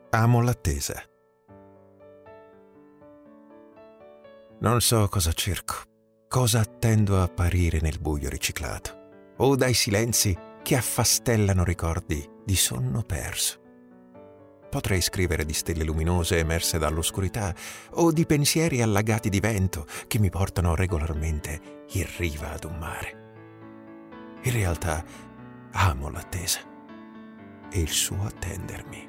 Amo l'attesa. Non so cosa cerco, cosa attendo a apparire nel buio riciclato, o dai silenzi che affastellano ricordi di sonno perso. Potrei scrivere di stelle luminose emerse dall'oscurità o di pensieri allagati di vento che mi portano regolarmente in riva ad un mare. In realtà amo l'attesa e il suo attendermi.